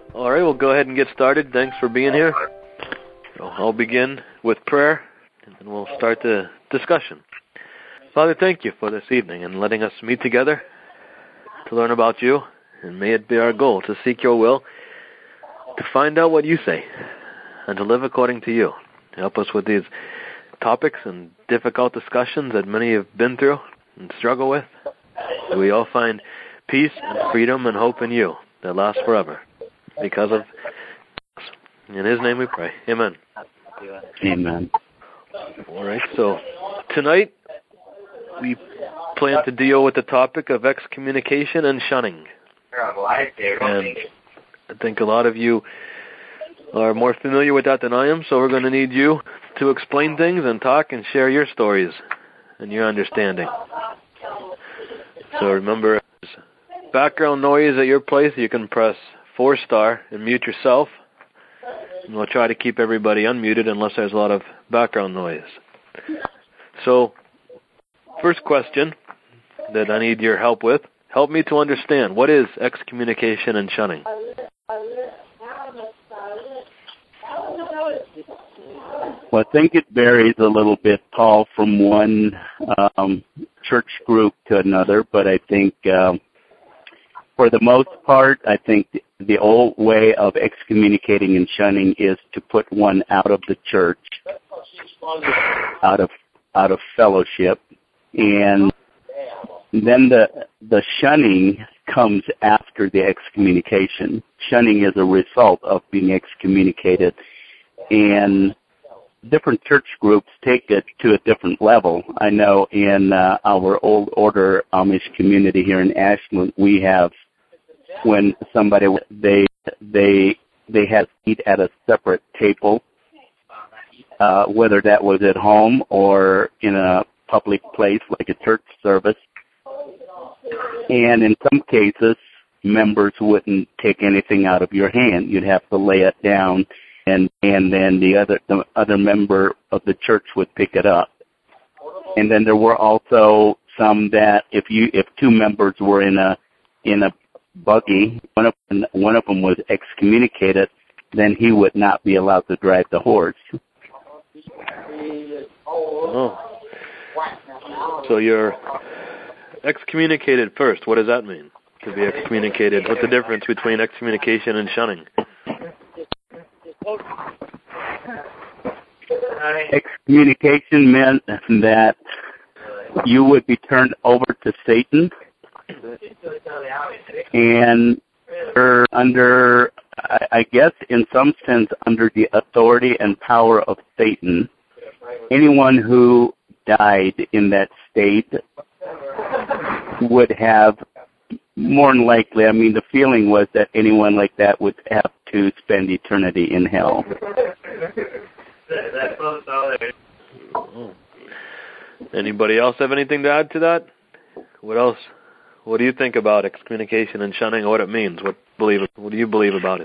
All right, we'll go ahead and get started. Thanks for being here. So I'll begin with prayer, and then we'll start the discussion. Father, thank you for this evening and letting us meet together to learn about you, and may it be our goal to seek your will, to find out what you say, and to live according to you. Help us with these topics and difficult discussions that many have been through and struggle with. We all find peace and freedom and hope in you that lasts forever. Because of in his name we pray. Amen. Amen. All right, so tonight we plan to deal with the topic of excommunication and shunning. And I think a lot of you are more familiar with that than I am, so we're going to need you to explain things and talk and share your stories and your understanding. So remember, if there's background noise at your place, you can press 4* and mute yourself. And we'll try to keep everybody unmuted unless there's a lot of background noise. So, first question that I need your help with. Help me to understand, what is excommunication and shunning? Well, I think it varies a little bit, Paul, from one church group to another, but I think for the most part, I think the old way of excommunicating and shunning is to put one out of the church, out of fellowship, and then the shunning comes after the excommunication. Shunning is a result of being excommunicated, and different church groups take it to a different level. I know in our old order Amish community here in Ashland, we have, when somebody they had to eat at a separate table, whether that was at home or in a public place like a church service. And in some cases, members wouldn't take anything out of your hand. You'd have to lay it down, and then the other member of the church would pick it up. And then there were also some that if two members were in a buggy, one of them was excommunicated, then he would not be allowed to drive the horse. Oh. So you're excommunicated first. What does that mean, to be excommunicated? What's the difference between excommunication and shunning? Excommunication meant that you would be turned over to Satan, and under, I guess in some sense, under the authority and power of Satan. Anyone who died in that state would have, more than likely, I mean, the feeling was that anyone like that would have to spend eternity in hell. Anybody else have anything to add to that? What else? What do you think about excommunication and shunning, or what it means? What do you believe about it?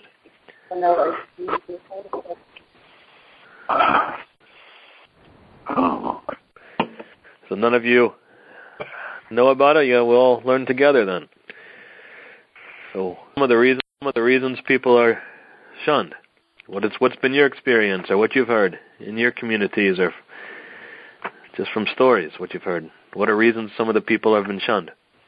So none of you know about it? Yeah, we'll all learn together then. So some of the reasons people are shunned. What's been your experience, or what you've heard in your communities, or just from stories, what you've heard? What are reasons some of the people have been shunned?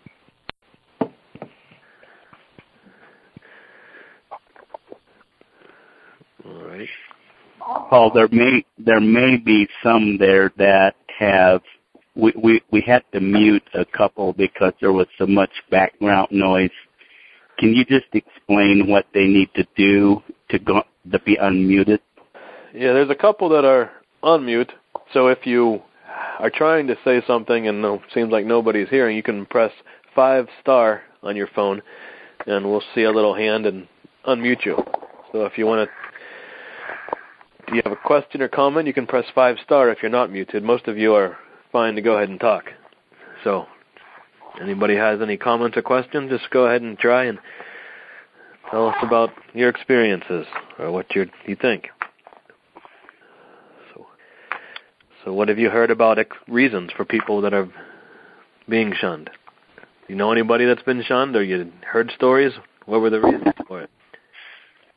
All right. Paul, there may be some there that have. We had to mute a couple because there was so much background noise. Can you just explain what they need to do to be unmuted? Yeah, there's a couple that are on mute. So if you are trying to say something and it seems like nobody's hearing, you can press 5* on your phone, and we'll see a little hand and unmute you. So if you want to, do you have a question or comment, you can press 5* if you're not muted. Most of you are fine to go ahead and talk. So anybody has any comments or questions, just go ahead and try and tell us about your experiences or what you think. So what have you heard about reasons for people that are being shunned? Do you know anybody that's been shunned, or you heard stories? What were the reasons for it?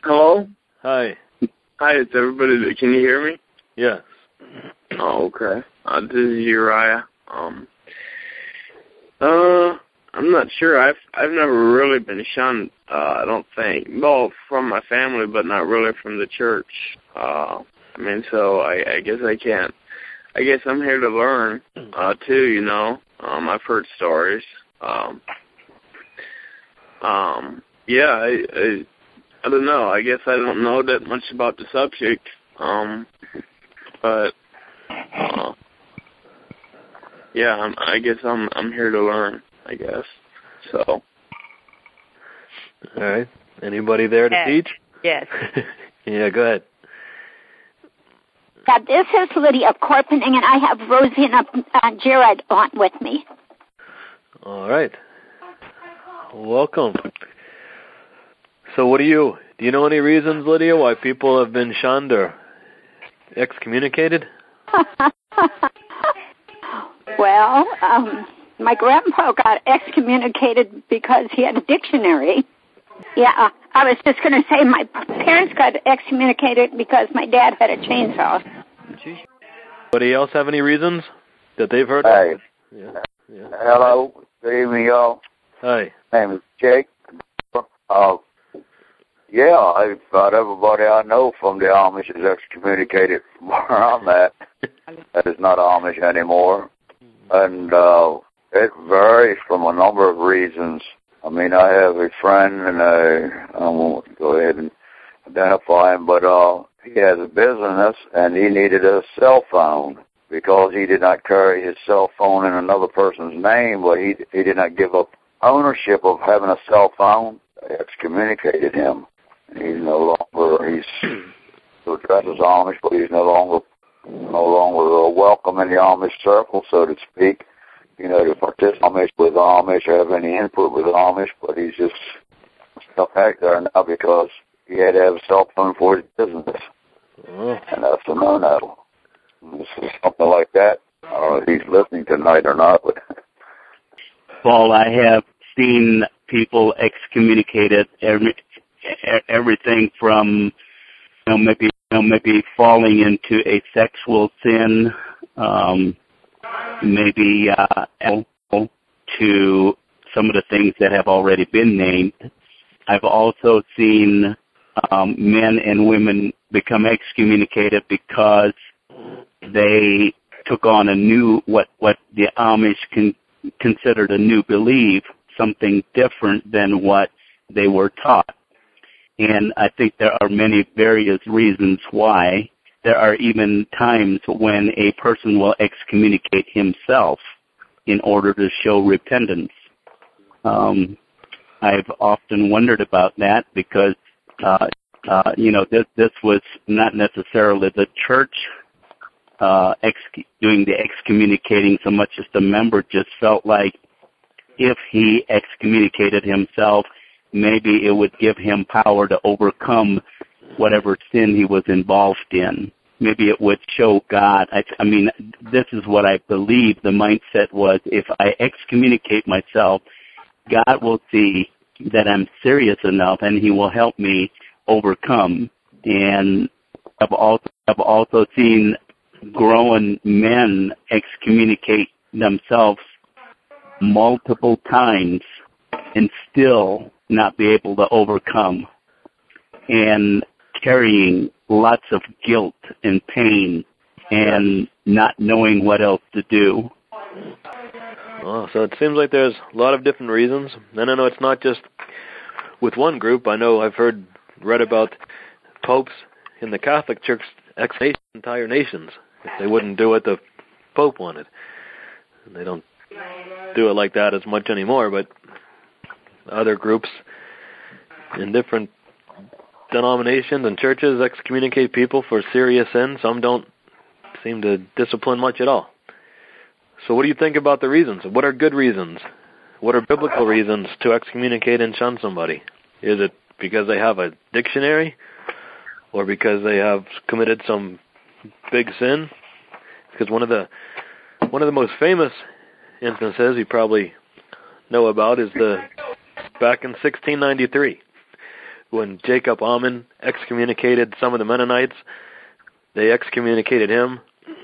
Hello? Hi. Hi, it's everybody. Can you hear me? Yes. Oh, okay. This is Uriah. I'm not sure. I've never really been shunned, I don't think. Well, from my family, but not really from the church. So I guess I can't. I guess I'm here to learn, too, you know. I've heard stories. Yeah, I don't know. I guess I don't know that much about the subject. But yeah, I guess I'm here to learn, I guess. So. All right. Anybody there to teach? Yes. Yeah, go ahead. Yeah, this is Lydia Corpening, and I have Rosie and Jared on with me. All right. Welcome. So do you know any reasons, Lydia, why people have been shunned or excommunicated? Well, my grandpa got excommunicated because he had a dictionary. Yeah, I was just going to say my parents got excommunicated because my dad had a chainsaw. Anybody else have any reasons that they've heard of? Yeah. Hello. Good evening, y'all. Hi. My name is Jake. Yeah, about everybody I know from the Amish is excommunicated from where I'm at. That is not Amish anymore. And it varies from a number of reasons. I mean, I have a friend, and I won't go ahead and identify him, but he has a business, and he needed a cell phone because he did not carry his cell phone in another person's name, but he did not give up ownership of having a cell phone. They excommunicated him. He's no longer, still dresses Amish, but he's no longer welcome in the Amish circle, so to speak. You know, to participate with Amish or have any input with Amish, but he's just stuck back there now because he had to have a cell phone for his business. And that's a no-no. This is something like that. I don't know if he's listening tonight or not, but... Paul, I have seen people excommunicated everything from maybe falling into a sexual sin, maybe to some of the things that have already been named. I've also seen men and women become excommunicated because they took on a new, what the Amish considered a new belief, something different than what they were taught. And I think there are many various reasons why. There are even times when a person will excommunicate himself in order to show repentance. I've often wondered about that because, this was not necessarily the church doing the excommunicating so much as the member just felt like if he excommunicated himself, maybe it would give him power to overcome whatever sin he was involved in. Maybe it would show God. I mean, this is what I believe the mindset was. If I excommunicate myself, God will see that I'm serious enough and he will help me overcome. And I've also seen grown men excommunicate themselves multiple times and still not be able to overcome, and carrying lots of guilt and pain and not knowing what else to do. Oh, so it seems like there's a lot of different reasons. And I know it's not just with one group. I know I've read about popes in the Catholic Church excommunicating entire nations if they wouldn't do what the Pope wanted. And they don't do it like that as much anymore, but other groups in different denominations and churches excommunicate people for serious sins. Some don't seem to discipline much at all. So what do you think about the reasons? What are good reasons? What are biblical reasons to excommunicate and shun somebody? Is it because they have a dictionary, or because they have committed some big sin? Because one of the most famous instances you probably know about is back in 1693, when Jacob Ammann excommunicated some of the Mennonites, they excommunicated him.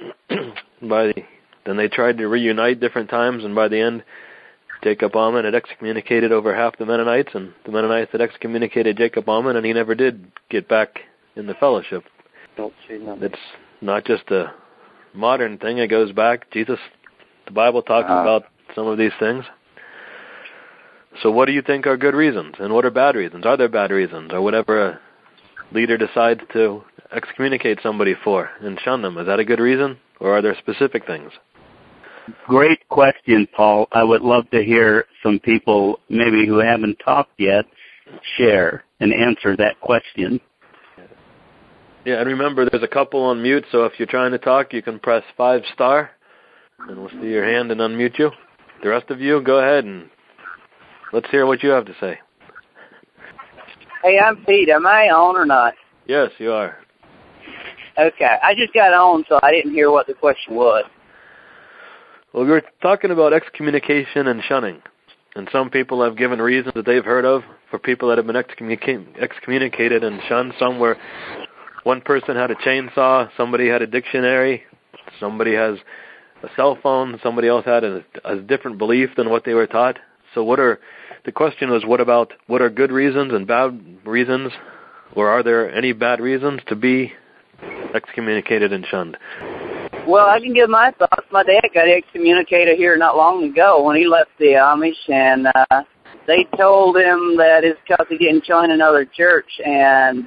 Then they tried to reunite different times, and by the end, Jacob Ammann had excommunicated over half the Mennonites, and the Mennonites had excommunicated Jacob Ammann, and he never did get back in the fellowship. It's not just a modern thing. It goes back. The Bible talks about some of these things. So what do you think are good reasons, and what are bad reasons? Are there bad reasons, or whatever a leader decides to excommunicate somebody for and shun them? Is that a good reason, or are there specific things? Great question, Paul. I would love to hear some people, maybe who haven't talked yet, share and answer that question. Yeah, and remember, there's a couple on mute, so if you're trying to talk, you can press 5*, and we'll see your hand and unmute you. The rest of you, go ahead, and let's hear what you have to say. Hey, I'm Pete. Am I on or not? Yes, you are. Okay. I just got on, so I didn't hear what the question was. Well, we were talking about excommunication and shunning, and some people have given reasons that they've heard of for people that have been excommunicated and shunned. Some where one person had a chainsaw, somebody had a dictionary, somebody has a cell phone, somebody else had a different belief than what they were taught. So the question was, what are good reasons and bad reasons, or are there any bad reasons to be excommunicated and shunned? Well, I can give my thoughts. My dad got excommunicated here not long ago when he left the Amish, and they told him that it's because he didn't join another church, and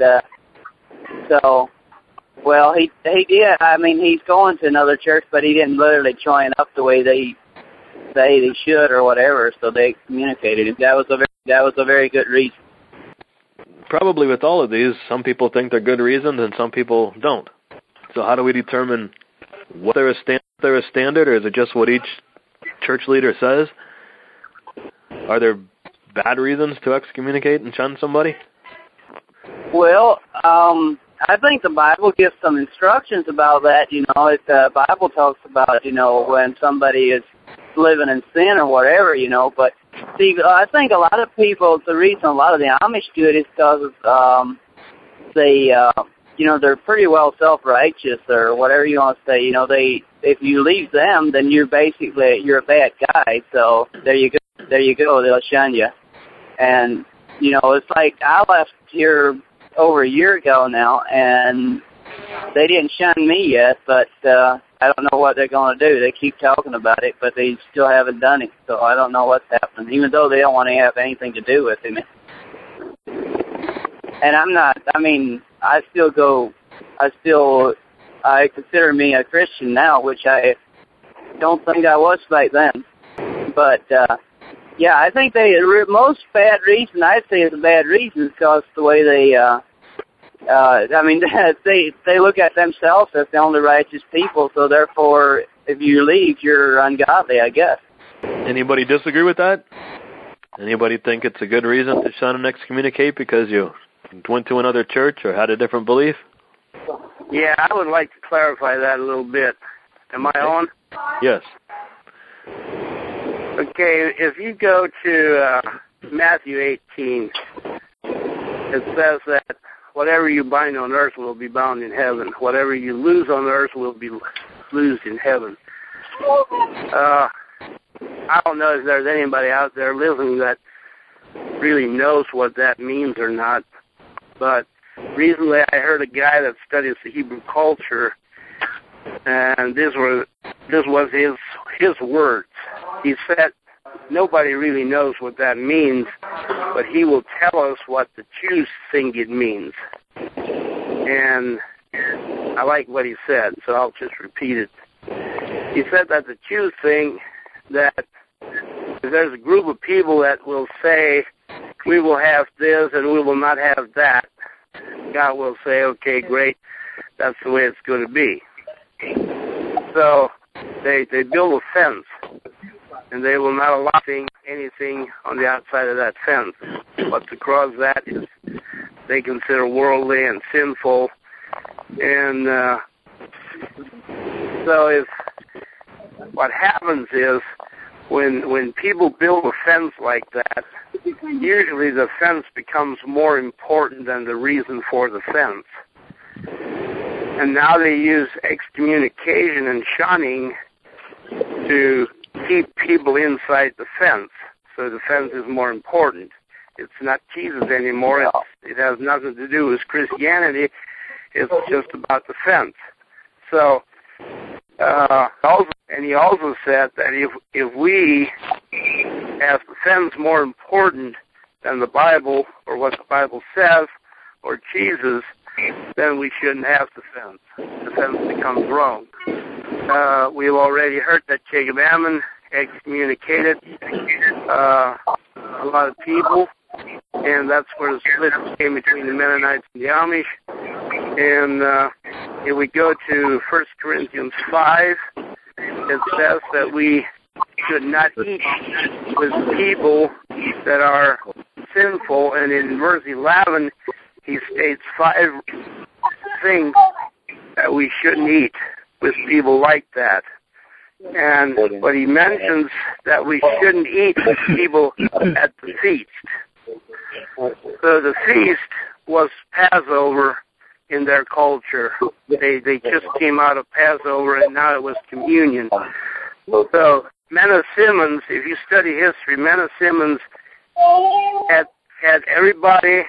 well, he did. I mean, he's going to another church, but he didn't literally join up the way they should or whatever, so they excommunicated him. That was a very good reason. Probably with all of these, some people think they're good reasons and some people don't. So how do we determine whether they're a standard, or is it just what each church leader says? Are there bad reasons to excommunicate and shun somebody? Well, I think the Bible gives some instructions about that. The Bible talks about, when somebody is living in sin or whatever, but see, I think a lot of people, the reason a lot of the Amish do it is because they're pretty well self-righteous or whatever you want to say. If you leave them, then you're a bad guy. So there you go. They'll shun you. And, it's like I left here over a year ago now, and they didn't shun me yet, but I don't know what they're going to do. They keep talking about it, but they still haven't done it, so I don't know what's happening, even though they don't want to have anything to do with him. And I consider me a Christian now, which I don't think I was back then. But, yeah, I think most bad reason, I'd say is a bad reason, is because the way they look at themselves as the only righteous people, so therefore, if you leave, you're ungodly, I guess. Anybody disagree with that? Anybody think it's a good reason to shun and excommunicate because you went to another church or had a different belief? Yeah, I would like to clarify that a little bit. Am I on? Yes. Okay, if you go to Matthew 18, it says that whatever you bind on earth will be bound in heaven. Whatever you lose on earth will be loosed in heaven. I don't know if there's anybody out there listening that really knows what that means or not, but recently I heard a guy that studies the Hebrew culture, and this was his words. He said, nobody really knows what that means, but he will tell us what the Jews think it means. And I like what he said, so I'll just repeat it. He said that the Jews think that if there's a group of people that will say, we will have this and we will not have that, God will say, okay, great, that's the way it's going to be. So they build a fence, and they will not allow anything on the outside of that fence. What's across that is they consider worldly and sinful. And so what happens is when people build a fence like that, usually the fence becomes more important than the reason for the fence. And now they use excommunication and shunning to keep people inside the fence. So the fence is more important. It's not Jesus anymore. It has nothing to do with Christianity. It's just about the fence. So, he also said that if we have the fence more important than the Bible or what the Bible says or Jesus, then we shouldn't have the fence. The fence becomes wrong. We've already heard that Jacob Ammon excommunicated a lot of people, and that's where the split came between the Mennonites and the Amish. And if we go to 1 Corinthians 5, it says that we should not eat with people that are sinful, and in verse 11, he states 5 things that we shouldn't eat with people like that. But he mentions that we shouldn't eat with people at the feast. So the feast was Passover in their culture. They just came out of Passover, and now it was communion. So Menno Simons, if you study history, Menno Simons had everybody,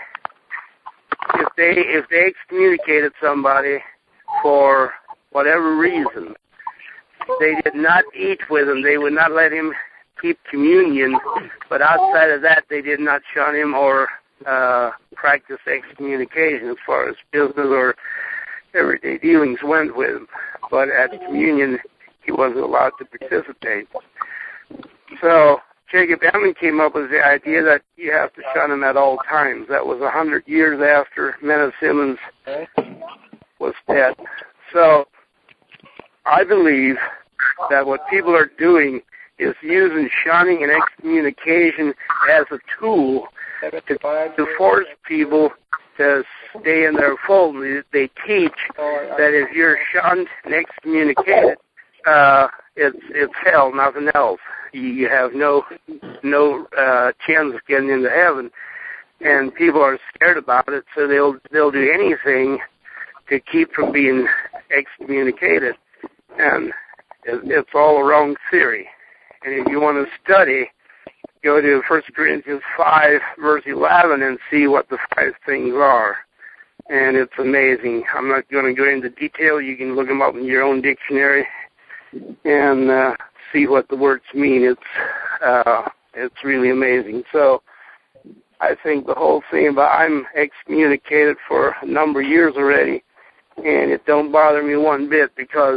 if they excommunicated somebody for whatever reason, they did not eat with him. They would not let him keep communion, but outside of that, they did not shun him or practice excommunication as far as business or everyday dealings went with him. But at communion, he wasn't allowed to participate. So Jacob Ammon came up with the idea that you have to shun him at all times. That was 100 years after Menno Simons was dead. So I believe that what people are doing is using shunning and excommunication as a tool to force people to stay in their fold. They teach that if you're shunned and excommunicated, it's hell, nothing else. You have no chance of getting into heaven, and people are scared about it, so they'll do anything to keep from being excommunicated. And it's all a wrong theory. And if you want to study, go to 1 Corinthians 5, verse 11, and see what the 5 things are. And it's amazing. I'm not going to go into detail. You can look them up in your own dictionary and see what the words mean. It's really amazing. So I think the whole thing about I'm excommunicated for a number of years already, and it don't bother me one bit because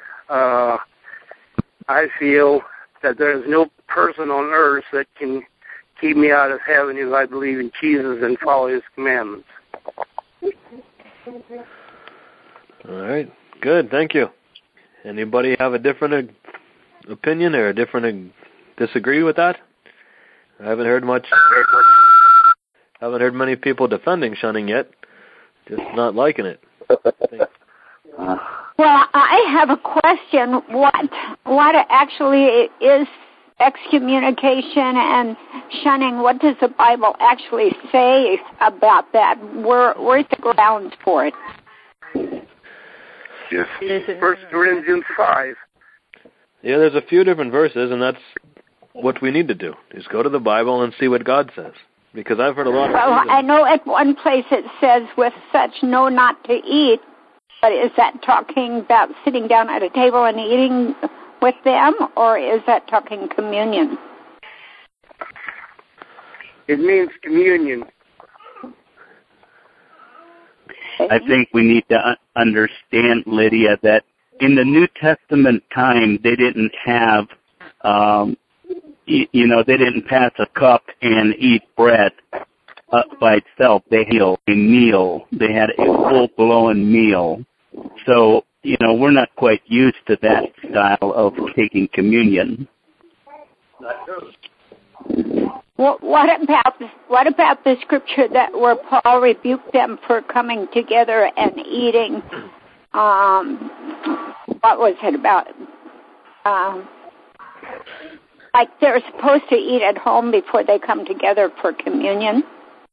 I feel that there is no person on earth that can keep me out of heaven if I believe in Jesus and follow His commandments. All right. Good. Thank you. Anybody have a different opinion or a different disagree with that? I haven't heard much. Haven't heard many people defending shunning yet. Just not liking it. Well, I have a question. What actually is excommunication and shunning? What does the Bible actually say about that? Where's the grounds for it? Yes. 1 Corinthians 5. Yeah, there's a few different verses, and that's what we need to do, is go to the Bible and see what God says. Because I've heard a lot of Well, I know at one place it says, with such know not to eat, but is that talking about sitting down at a table and eating with them, or is that talking communion? It means communion. I think we need to understand, Lydia, that in the New Testament time, they didn't have, they didn't pass a cup and eat bread by itself. They had a meal. They had a full-blown meal. So, we're not quite used to that style of taking communion. Well, what about the scripture where Paul rebuked them for coming together and eating? What was it about? like they're supposed to eat at home before they come together for communion?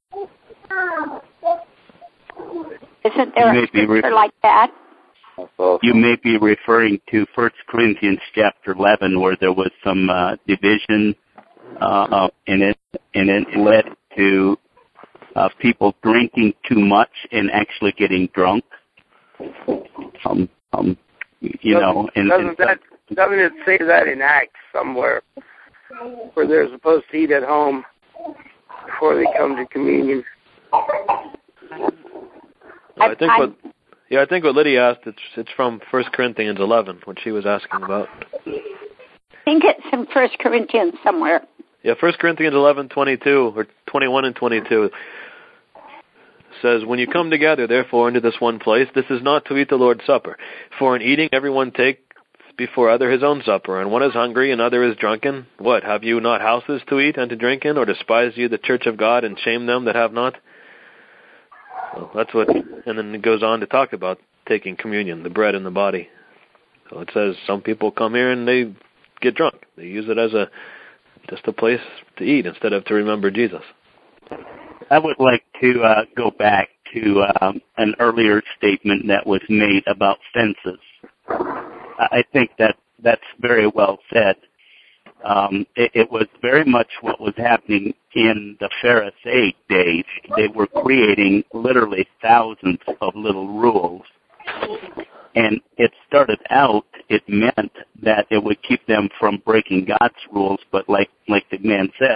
Isn't there a scripture like that? You may be referring to 1 Corinthians chapter 11, where there was some division, and it led to people drinking too much and actually getting drunk. Doesn't it say that in Acts somewhere, where they're supposed to eat at home before they come to communion? I think what Lydia asked, it's from 1 Corinthians 11, what she was asking about. I think it's in 1 Corinthians somewhere. Yeah, 1 Corinthians 11:22 or 21 and 22 says, "When you come together, therefore, into this one place, this is not to eat the Lord's Supper. For in eating, everyone takes before other his own supper, and one is hungry and other is drunken. What, have you not houses to eat and to drink in, or despise you the church of God and shame them that have not?" Well, that's what, and then it goes on to talk about taking communion, the bread and the body. So it says some people come here and they get drunk. They use it as just a place to eat instead of to remember Jesus. I would like to go back to an earlier statement that was made about fences. I think that's very well said. It was very much what was happening in the Pharisaic days. They were creating literally thousands of little rules. And it started out, it meant that it would keep them from breaking God's rules, but like the man said,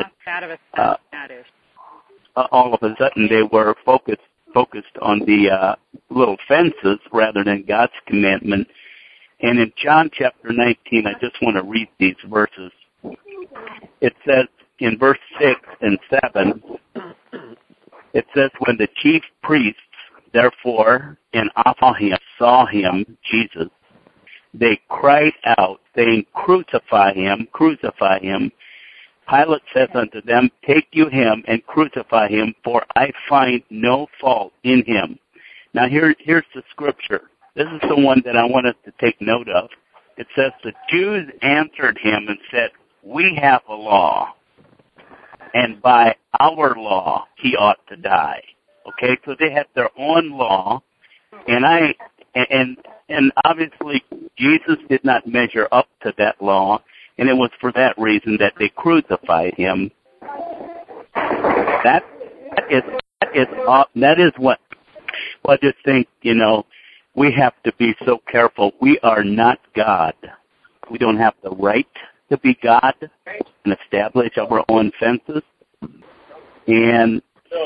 all of a sudden they were focused on the little fences rather than God's commandment. And in John chapter 19, I just want to read these verses. It says in verse 6 and 7, it says, "When the chief priests, therefore, and saw him, Jesus, they cried out, saying, Crucify him, crucify him. Pilate says unto them, Take you him and crucify him, for I find no fault in him." Now here's the scripture. This is the one that I want us to take note of. It says, "The Jews answered him and said, We have a law, and by our law he ought to die." Okay, so they had their own law, and obviously Jesus did not measure up to that law, and it was for that reason that they crucified him. That is what I just think, we have to be so careful. We are not God. We don't have the right to be God and establish our own fences. And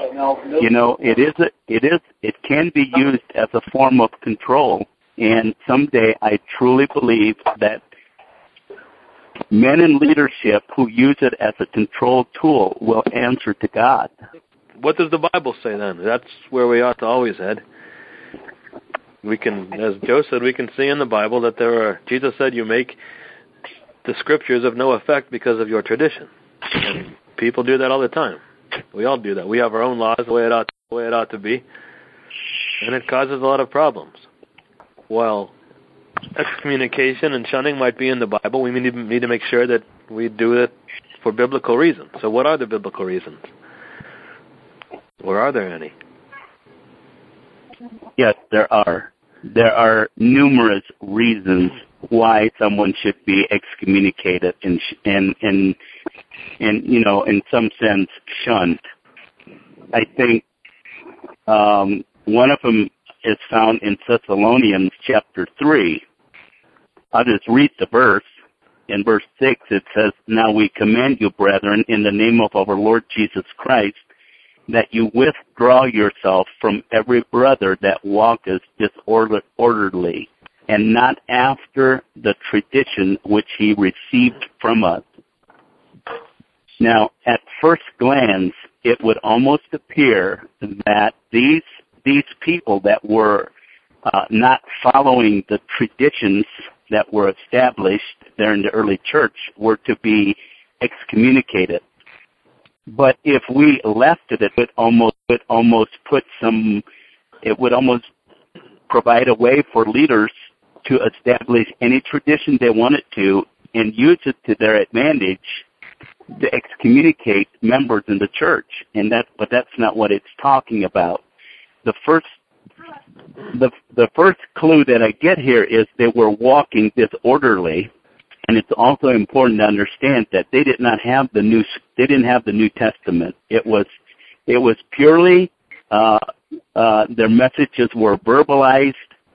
it can be used as a form of control. And someday I truly believe that men in leadership who use it as a control tool will answer to God. What does the Bible say then? That's where we ought to always head. We can, as Joe said, we can see in the Bible that Jesus said, you make the scriptures of no effect because of your tradition. And people do that all the time. We all do that. We have our own laws the way it ought to be, and it causes a lot of problems. While excommunication and shunning might be in the Bible, we need to make sure that we do it for biblical reasons. So what are the biblical reasons? Or are there any? Yes, there are. There are numerous reasons why someone should be excommunicated and in some sense shunned. I think one of them is found in Thessalonians chapter 3. I'll just read the verse. In verse 6 it says, "Now we command you, brethren, in the name of our Lord Jesus Christ, that you withdraw yourself from every brother that walketh disorderly, and not after the tradition which he received from us." Now, at first glance, it would almost appear that these people that were not following the traditions that were established there in the early church were to be excommunicated. But if we left it would almost provide a way for leaders to establish any tradition they wanted to and use it to their advantage to excommunicate members in the church, but that's not what it's talking about. The first clue that I get here is they were walking disorderly, and it's also important to understand that they didn't have the New Testament. It was purely their messages were verbalized.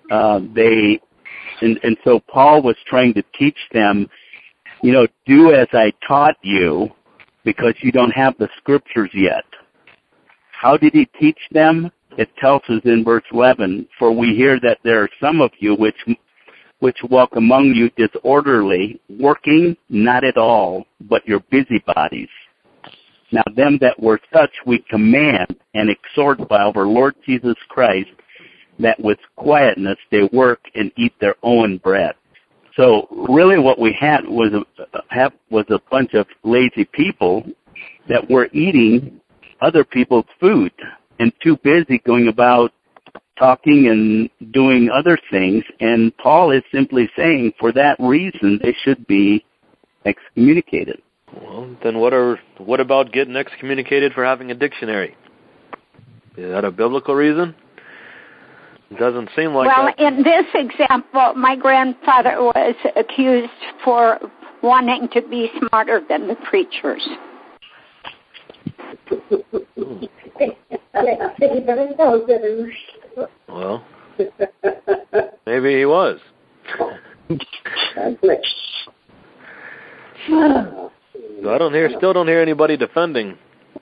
And so Paul was trying to teach them, do as I taught you, because you don't have the scriptures yet. How did he teach them? It tells us in verse 11, for we hear that there are some of you which walk among you disorderly, working not at all, but your busybodies. Now them that were such we command and exhort by our Lord Jesus Christ, that with quietness they work and eat their own bread. So really what we had was a bunch of lazy people that were eating other people's food and too busy going about talking and doing other things. And Paul is simply saying for that reason they should be excommunicated. Well, then what about getting excommunicated for having a dictionary? Is that a biblical reason? It doesn't seem like well, that. In this example, my grandfather was accused for wanting to be smarter than the preachers. Well, maybe he was. So I still don't hear anybody defending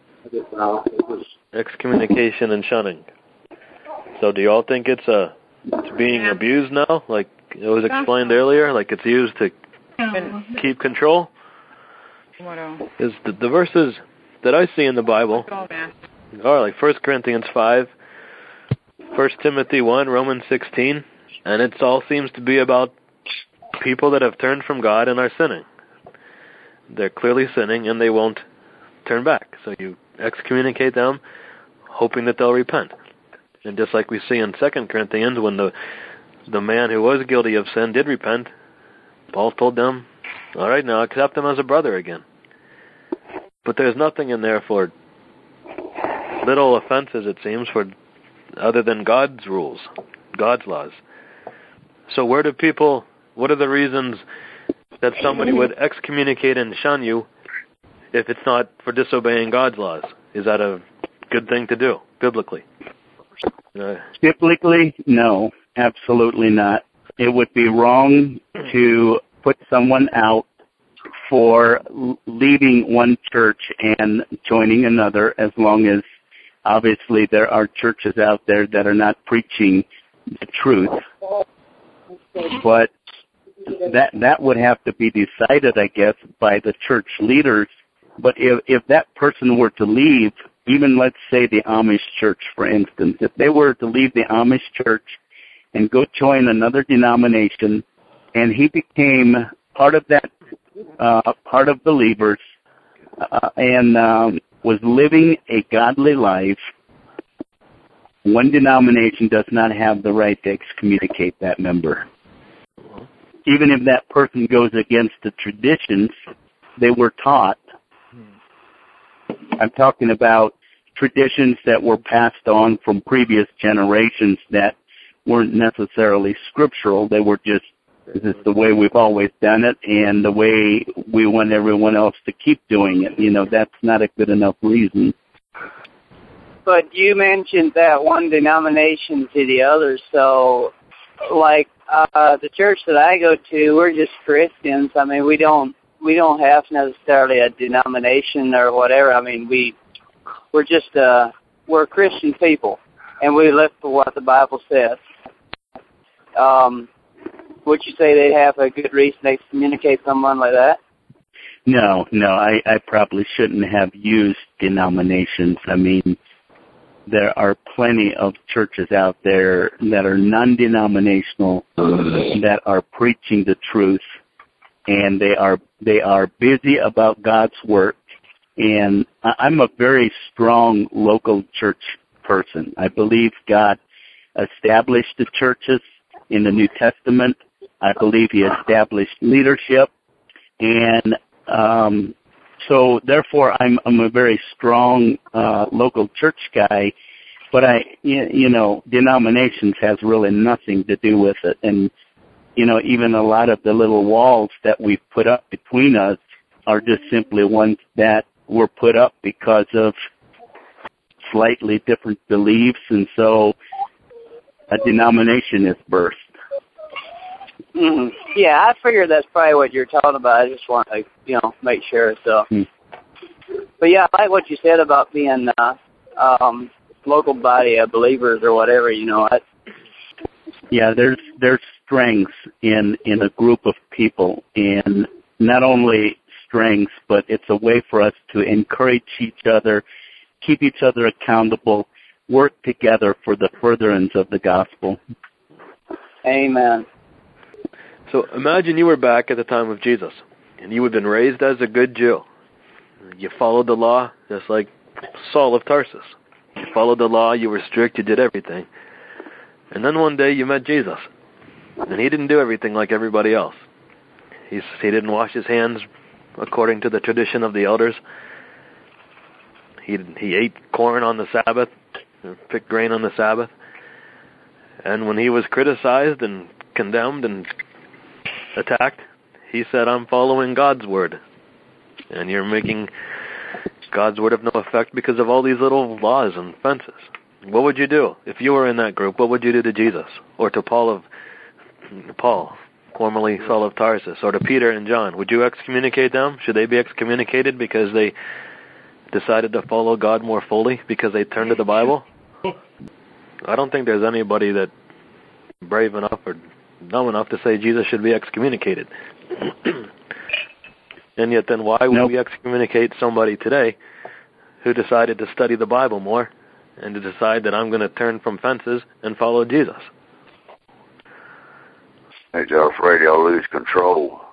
excommunication and shunning. So do you all think it's being abused now, like it was explained earlier, like it's used to keep control? Is the verses that I see in the Bible are like 1 Corinthians 5, 1 Timothy 1, Romans 16, and it all seems to be about people that have turned from God and are sinning. They're clearly sinning and they won't turn back. So you excommunicate them, hoping that they'll repent. And just like we see in 2 Corinthians, when the man who was guilty of sin did repent, Paul told them, all right, now accept him as a brother again. But there's nothing in there for little offenses, it seems, for other than God's rules, God's laws. So what are the reasons that somebody would excommunicate and shun you if it's not for disobeying God's laws? Is that a good thing to do, biblically? Biblically, no, absolutely not. It would be wrong to put someone out for leaving one church and joining another, as long as obviously there are churches out there that are not preaching the truth. But that would have to be decided, I guess, by the church leaders. But if that person were to leave, even let's say the Amish church, for instance, if they were to leave the Amish church and go join another denomination, and he became part of that, part of believers, and was living a godly life, one denomination does not have the right to excommunicate that member. Even if that person goes against the traditions they were taught. I'm talking about traditions that were passed on from previous generations that weren't necessarily scriptural. They were just, this is the way we've always done it and the way we want everyone else to keep doing it. That's not a good enough reason. But you mentioned that one denomination to the other, so like the church that I go to, we're just Christians. I mean, we don't have necessarily a denomination or whatever. I mean, we're just we're Christian people, and we live for what the Bible says. Would you say they have a good reason to excommunicate someone like that? No, I probably shouldn't have used denominations. I mean, there are plenty of churches out there that are non-denominational that are preaching the truth, and they are busy about God's work. And I'm a very strong local church person. I believe God established the churches in the New Testament. I believe He established leadership, and So therefore, I'm a very strong local church guy, but denominations has really nothing to do with it. And, even a lot of the little walls that we've put up between us are just simply ones that were put up because of slightly different beliefs, and so a denomination is birthed. Mm-hmm. Yeah, I figured that's probably what you're talking about. I just want to, make sure. So, But yeah, I like what you said about being local body of believers or whatever. Yeah, there's strengths in a group of people, and not only strengths, but it's a way for us to encourage each other, keep each other accountable, work together for the furtherance of the gospel. Amen. So imagine you were back at the time of Jesus, and you had been raised as a good Jew. You followed the law just like Saul of Tarsus. You followed the law, you were strict, you did everything. And then one day you met Jesus, and he didn't do everything like everybody else. He didn't wash his hands according to the tradition of the elders. He ate corn on the Sabbath, picked grain on the Sabbath. And when he was criticized and condemned and attacked, he said, I'm following God's word. And you're making God's word of no effect because of all these little laws and fences. What would you do if you were in that group? What would you do to Jesus? Or to Paul, formerly Saul of Tarsus? Or to Peter and John? Would you excommunicate them? Should they be excommunicated because they decided to follow God more fully because they turned to the Bible? I don't think there's anybody that brave enough or dumb enough to say Jesus should be excommunicated. And yet then why would we excommunicate somebody today who decided to study the Bible more and to decide that I'm going to turn from fences and follow Jesus? They're afraid they'll lose control.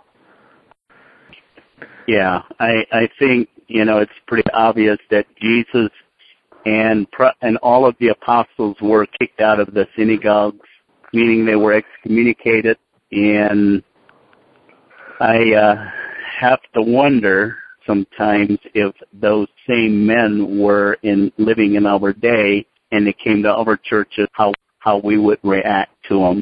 Yeah, I think, it's pretty obvious that Jesus and all of the apostles were kicked out of the synagogues, meaning they were excommunicated. And I have to wonder sometimes if those same men were living in our day and they came to our churches, how we would react to them.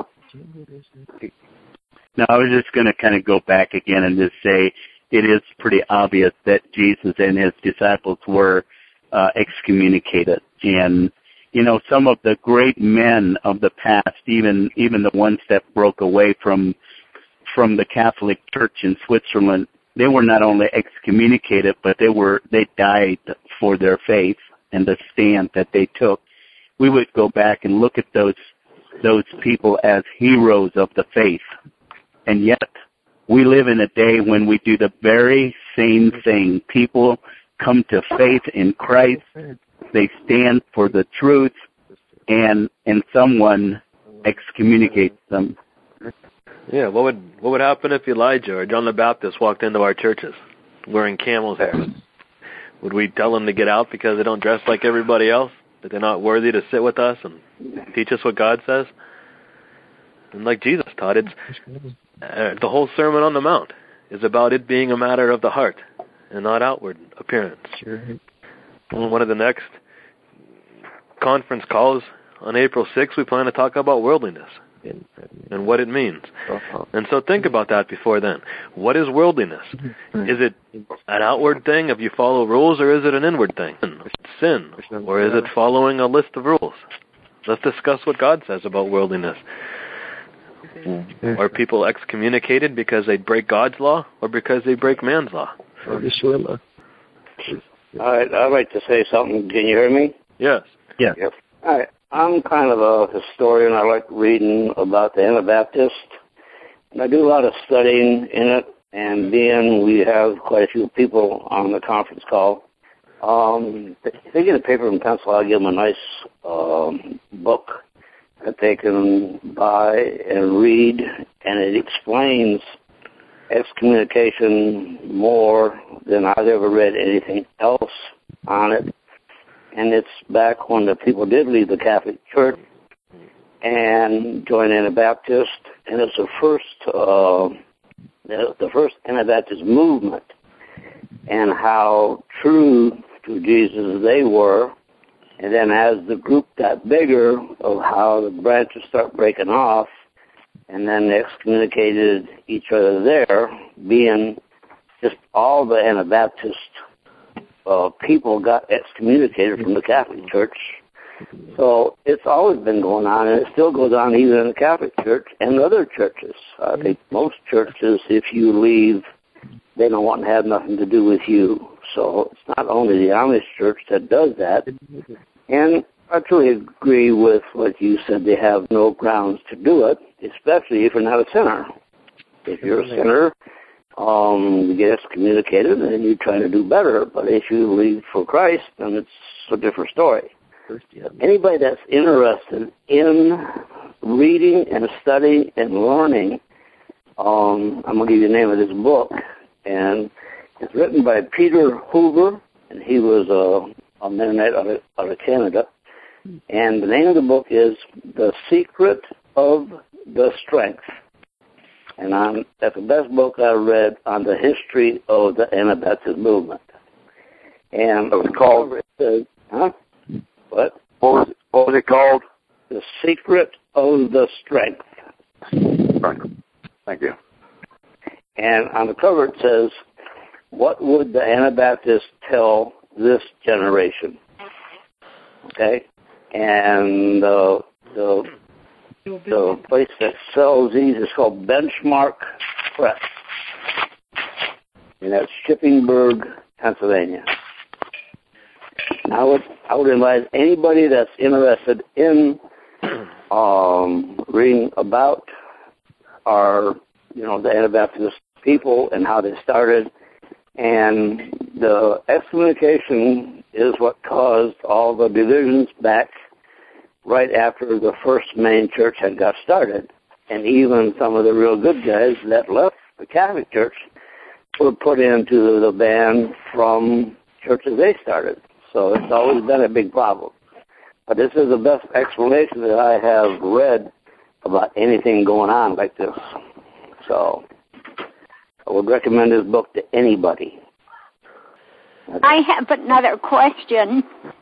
Now, I was just going to kind of go back again and just say it is pretty obvious that Jesus and his disciples were excommunicated. And, some of the great men of the past, even the ones that broke away from the Catholic Church in Switzerland, they were not only excommunicated, but they died for their faith and the stand that they took. We would go back and look at those people as heroes of the faith. And yet, we live in a day when we do the very same thing. People come to faith in Christ. They stand for the truth, and someone excommunicates them. Yeah, what would happen if Elijah or John the Baptist walked into our churches wearing camel's hair? Would we tell them to get out because they don't dress like everybody else? That they're not worthy to sit with us and teach us what God says? And like Jesus taught, it's the whole Sermon on the Mount is about it being a matter of the heart and not outward appearance. Sure. One of the next conference calls on April 6th, we plan to talk about worldliness and what it means. And so think about that before then. What is worldliness? Is it an outward thing if you follow rules, or is it an inward thing? Sin, or is it following a list of rules? Let's discuss what God says about worldliness. Are people excommunicated because they break God's law or because they break man's law? All right, I'd like to say something. Can you hear me? Yes. Yeah. Yep. All right. I'm kind of a historian. I like reading about the Anabaptists, and I do a lot of studying in it. And being we have quite a few people on the conference call, if they get a paper and pencil, I'll give them a nice book that they can buy and read, and it explains excommunication more than I've ever read anything else on it. And it's back when the people did leave the Catholic Church and join Anabaptist, and it's the first Anabaptist movement. and how true to Jesus they were. And then as the group got bigger, of how the branches start breaking off, and then they excommunicated each other there, being just all the Anabaptist people got excommunicated from the Catholic Church. So it's always been going on, and it still goes on even in the Catholic Church and other churches. I think most churches, if you leave, they don't want to have nothing to do with you. So it's not only the Amish Church that does that. And I truly agree with what you said. They have no grounds to do it, especially if you're not a sinner. If you're a sinner, you get excommunicated and you try to do better. But if you leave for Christ, then it's a different story. Anybody that's interested in reading and studying and learning, I'm going to give you the name of this book. And it's written by Peter Hoover, and he was a Mennonite out of Canada. And the name of the book is The Secret of the Strength. And that's the best book I read on the history of the Anabaptist movement. And it was called, What was it called? The Secret of the Strength. Thank you. And on the cover it says, what would the Anabaptists tell this generation? Okay? And the place that sells these is called Benchmark Press. And that's Shippingburg, Pennsylvania. I would advise anybody that's interested in reading about the Anabaptist people and how they started. And the excommunication is what caused all the divisions back right after the first main church had got started. And even some of the real good guys that left the Catholic Church were put into the band from churches they started. So it's always been a big problem. But this is the best explanation that I have read about anything going on like this. So I would recommend this book to anybody. I have another question.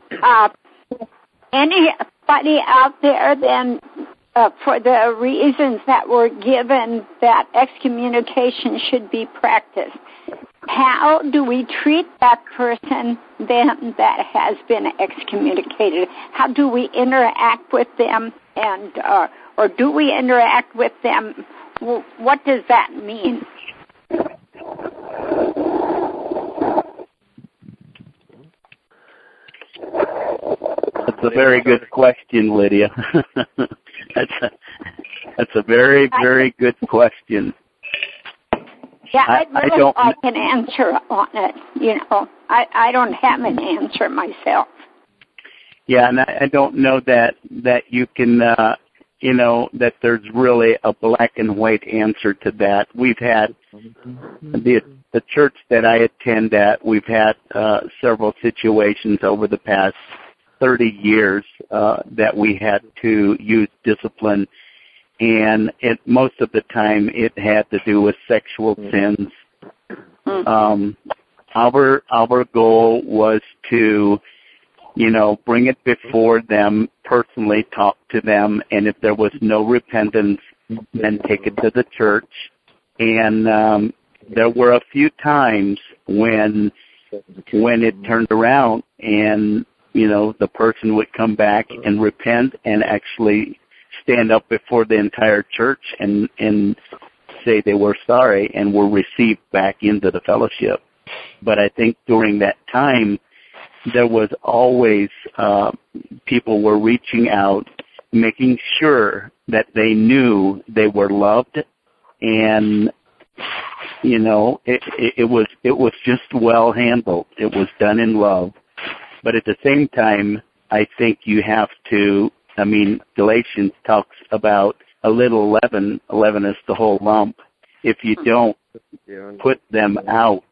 Anybody out there then, for the reasons that were given, that excommunication should be practiced, how do we treat that person then that has been excommunicated? How do we interact with them, and or do we interact with them? What does that mean? That's a very good question, Lydia. That's a very, very good question. Yeah, I'd really like an answer on it. I don't have an answer myself. Yeah, and I don't know that you can, that there's really a black and white answer to that. We've had the church that I attend at, we've had several situations over the past 30 years that we had to use discipline. And most of the time it had to do with sexual sins. Our goal was to, bring it before them, personally talk to them, and if there was no repentance, then take it to the church. And there were a few times when it turned around and, the person would come back and repent and actually stand up before the entire church and say they were sorry and were received back into the fellowship. But I think during that time, there was always people were reaching out, making sure that they knew they were loved, and it was just well handled. It was done in love. But at the same time, I think you have to, Galatians talks about a little leaven leaveneth the whole lump. If you don't put them out,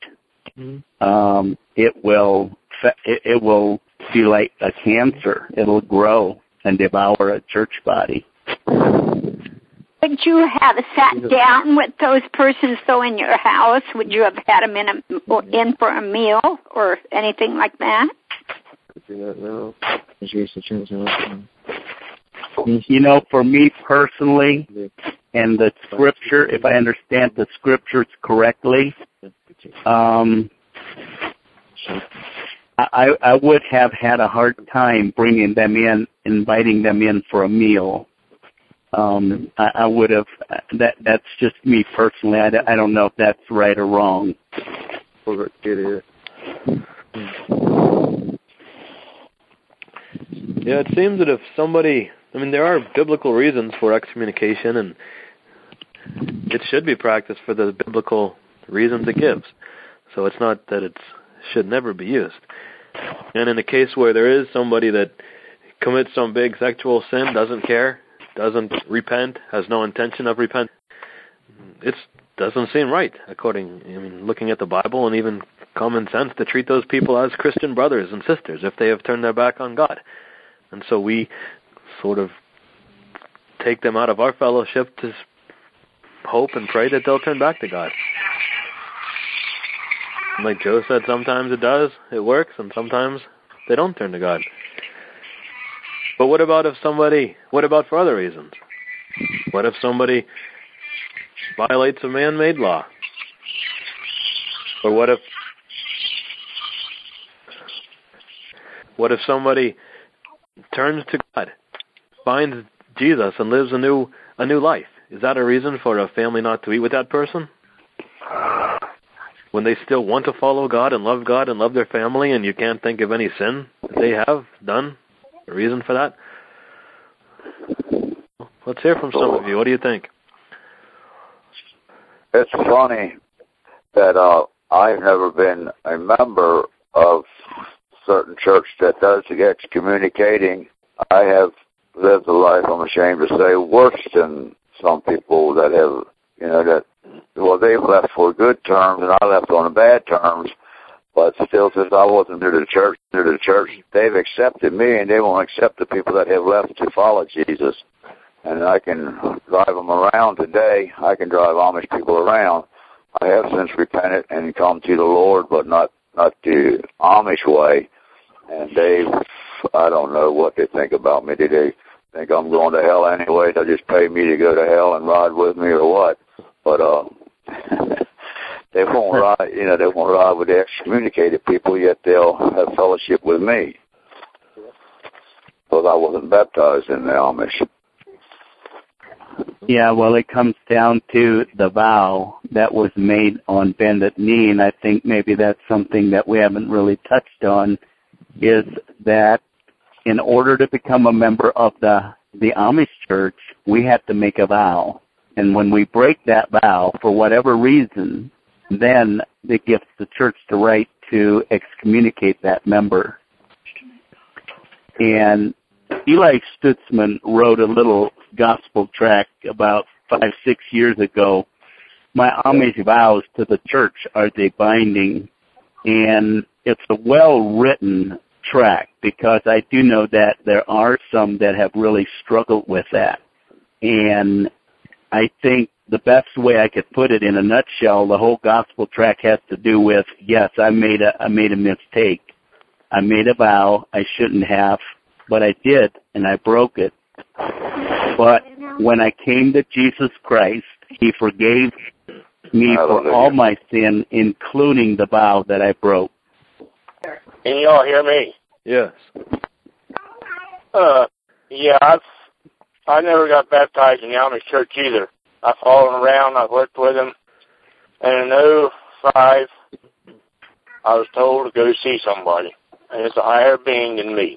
it will be like a cancer. It'll grow and devour a church body. Would you have sat down with those persons, though, in your house? Would you have had them in for a meal or anything like that? You know, for me personally, and the Scripture, if I understand the Scriptures correctly, I would have had a hard time bringing them in, inviting them in for a meal. I would have. That's just me personally. I don't know if that's right or wrong. Yeah, it seems that if somebody, I mean, there are biblical reasons for excommunication, and it should be practiced for the biblical reasons it gives. So it's not that it should never be used. And in the case where there is somebody that commits some big sexual sin, doesn't care, doesn't repent, has no intention of repent, it doesn't seem right, looking at the Bible and even common sense, to treat those people as Christian brothers and sisters if they have turned their back on God. And so we sort of take them out of our fellowship to hope and pray that they'll turn back to God. And like Joe said, sometimes it does, it works, and sometimes they don't turn to God. But what about for other reasons? What if somebody violates a man-made law? Or what if somebody turns to God, finds Jesus, and lives a new life? Is that a reason for a family not to eat with that person? When they still want to follow God and love their family, and you can't think of any sin that they have done? A reason for that? Let's hear from some of you. What do you think? It's funny that I've never been a member of certain church that does the excommunicating. I have lived a life, I'm ashamed to say, worse than some people that have, they've left for good terms and I left on bad terms. But still, since I wasn't near the church, they've accepted me, and they won't accept the people that have left to follow Jesus. And I can drive them around today. I can drive Amish people around. I have since repented and come to the Lord, but not the Amish way. And I don't know what they think about me. Do they think I'm going to hell anyway? They'll just pay me to go to hell and ride with me, or what? But they won't ride, they won't ride with the excommunicated people, yet they'll have fellowship with me. Because I wasn't baptized in the Amish. Yeah, well, it comes down to the vow that was made on bended knee, and I think maybe that's something that we haven't really touched on, is that in order to become a member of the Amish church, we have to make a vow. And when we break that vow, for whatever reason, then it gives the church the right to excommunicate that member. And Eli Stutzman wrote a little gospel tract about 5-6 years ago. My Amish vows to the church, are they binding? And it's a well-written tract, because I do know that there are some that have really struggled with that. And I think the best way I could put it in a nutshell, the whole gospel tract has to do with, yes, I made a mistake. I made a vow I shouldn't have, but I did, and I broke it. But when I came to Jesus Christ, He forgave me for all my sin, including the vow that I broke. Can you all hear me? Yes. Yeah, I never got baptized in the Amish church either. I followed them around. I worked with them. And in 2005, I was told to go see somebody. And it's a higher being than me.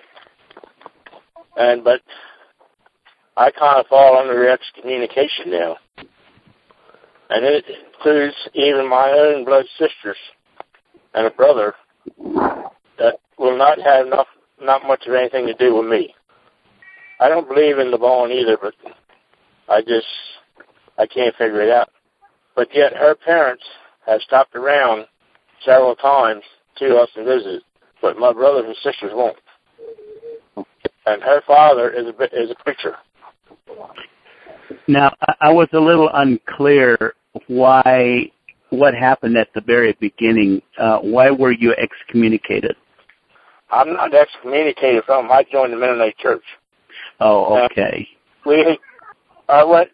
But I kind of fall under excommunication now. And it includes even my own blood sisters and a brother that will not have not much of anything to do with me. I don't believe in the bone either, but I can't figure it out. But yet her parents have stopped around several times to us and visited, but my brothers and sisters won't. And her father is a preacher. Now, I was a little unclear what happened at the very beginning. Why were you excommunicated? I'm not excommunicated from them. I joined the Mennonite Church. Oh, okay. I went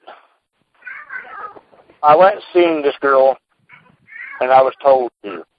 and seen this girl, and I was told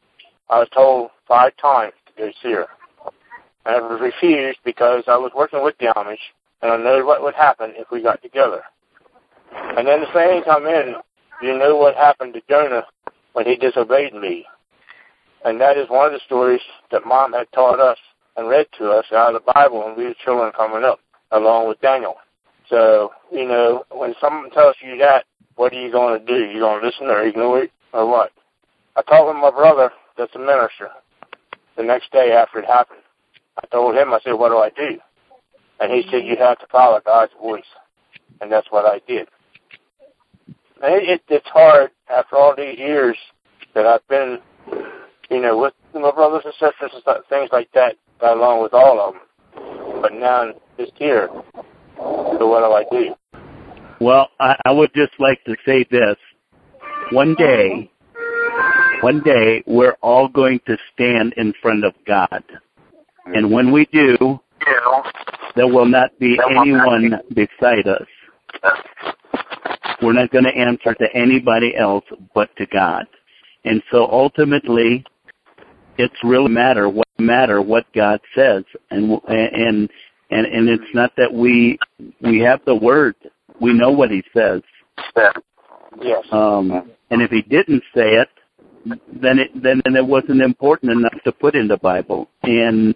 5 times to go see her. And I was refused because I was working with the Amish, and I knew what would happen if we got together. And then the saying come in, you know what happened to Jonah when he disobeyed me. And that is one of the stories that Mom had taught us and read to us out of the Bible when we were children coming up, along with Daniel. So, you know, when someone tells you that, what are you going to do? You going to listen or ignore it or what? I talked with my brother, that's a minister, the next day after it happened. I told him, I said, what do I do? And he said, you have to follow God's voice. And that's what I did. And it's hard after all these years that I've been, you know, with my brothers and sisters and stuff, things like that, got along with all of them. But now I'm just here. So what do I do? Well, I would just like to say this. One day, we're all going to stand in front of God. And when we do, there will not be anyone beside us. We're not going to answer to anybody else but to God. And so ultimately, it's really matter what God says. And it's not that we have the word. We know what he says. Yes. And if he didn't say it, then it wasn't important enough to put in the Bible. And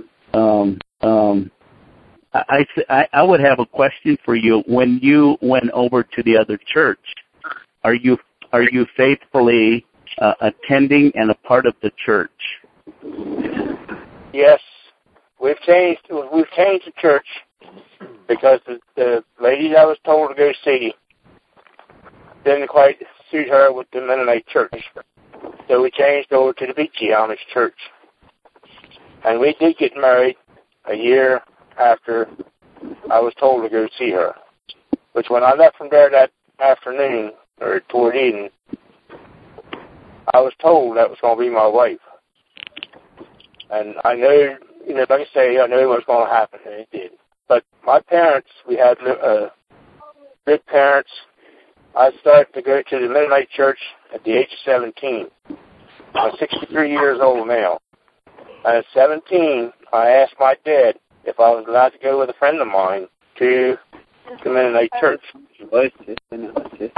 I would have a question for you. When you went over to the other church, are you faithfully attending and a part of the church? Yes, we've changed the church because the lady I was told to go see didn't quite suit her with the Mennonite Church. So we changed over to the Beachy Amish Church. And we did get married a year after I was told to go see her. Which when I left from there that afternoon, or toward evening, I was told that was going to be my wife. And I knew, you know, like I say, I knew what was going to happen, and it did. But my parents, we had good parents. I started to go to the Mennonite Church at the age of 17. I'm 63 years old now. And at 17, I asked my dad if I was allowed to go with a friend of mine to the Mennonite Church. And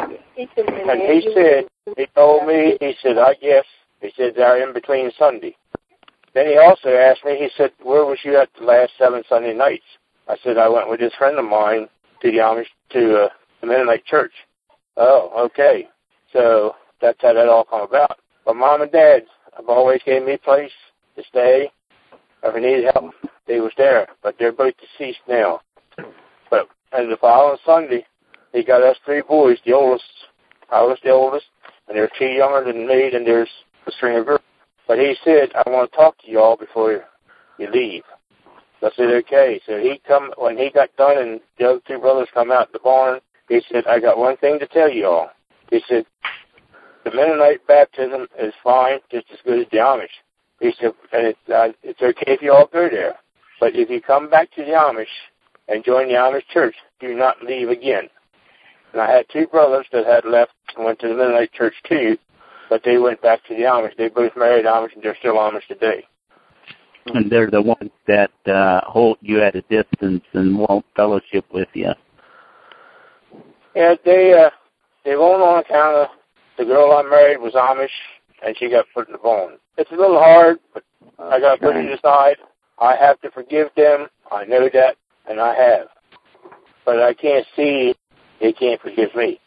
he told me, he said, I guess, he said, they're in between Sunday. Then he also asked me, he said, where was you at the last 7 Sunday nights? I said, I went with this friend of mine to the Mennonite Church. Oh, okay. So that's how that all come about. But Mom and Dad have always gave me a place to stay. If I needed help, they was there. But they're both deceased now. But and the following Sunday, he got us 3 boys, the oldest. I was the oldest, and there's 2 younger than me, and there's a string of girls. But he said, I want to talk to y'all before you leave. So I said, okay. So when he got done and the other 2 brothers come out the barn, he said, I got one thing to tell y'all. He said, the Mennonite baptism is fine, just as good as the Amish. He said, and it's okay if you all go there. But if you come back to the Amish and join the Amish church, do not leave again. And I had 2 brothers that had left and went to the Mennonite church too, but they went back to the Amish. They both married Amish, and they're still Amish today. And they're the ones that hold you at a distance and won't fellowship with you. Yeah, they won't on account of the girl I married was Amish, and she got put in the bone. It's a little hard, but I got to put it aside. I have to forgive them. I know that, and I have. But I can't see they can't forgive me.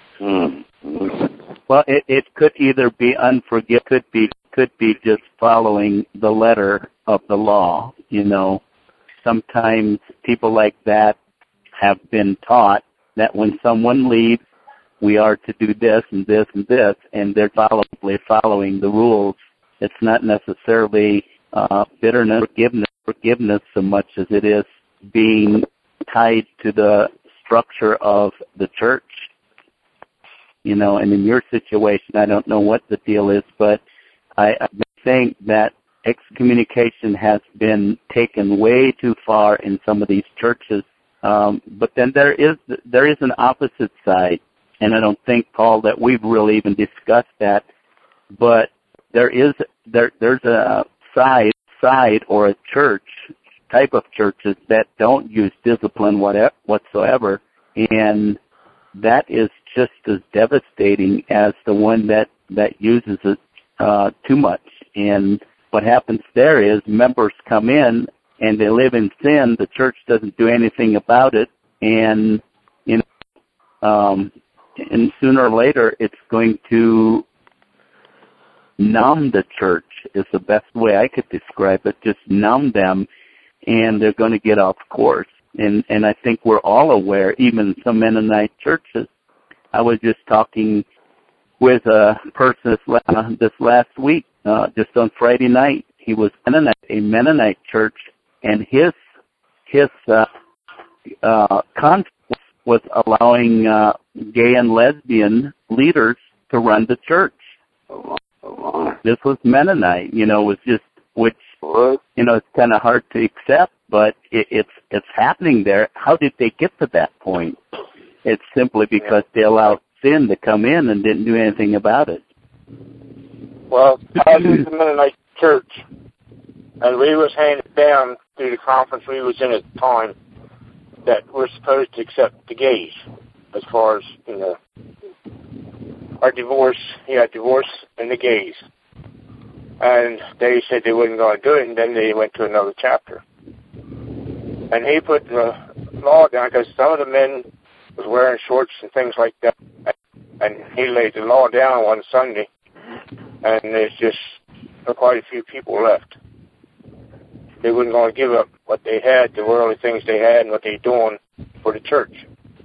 Well, it could either be could be just following the letter of the law. You know, sometimes people like that have been taught that when someone leaves, we are to do this and this and this, and they're following the rules. It's not necessarily bitterness, forgiveness so much as it is being tied to the structure of the church. You know, and in your situation, I don't know what the deal is, but I think that excommunication has been taken way too far in some of these churches. But then there is an opposite side, and I don't think, Paul, that we've really even discussed that. But there's a side or a church type of churches that don't use discipline whatsoever, and that is just as devastating as the one that uses it too much. And what happens there is members come in and they live in sin. The church doesn't do anything about it, and and sooner or later it's going to numb the church is the best way I could describe it. Just numb them, and they're going to get off course. And I think we're all aware, even some Mennonite churches. I was just talking with a person this last week, just on Friday night. He was a Mennonite church, and his conflict was allowing gay and lesbian leaders to run the church. This was Mennonite, was just, which, it's kind of hard to accept, but it's happening there. How did they get to that point? It's simply because they allowed sin to come in and didn't do anything about it. Well, I was in the Mennonite church, and we was handed down through the conference we was in at the time that we're supposed to accept the gays as far as, our divorce. He had divorce and the gays. And they said they wasn't going to do it, and then they went to another chapter. And he put the law down because some of the men was wearing shorts and things like that. And he laid the law down one Sunday, and there's just quite a few people left. They wasn't going to give up what they had, the worldly things they had, and what they doing for the church.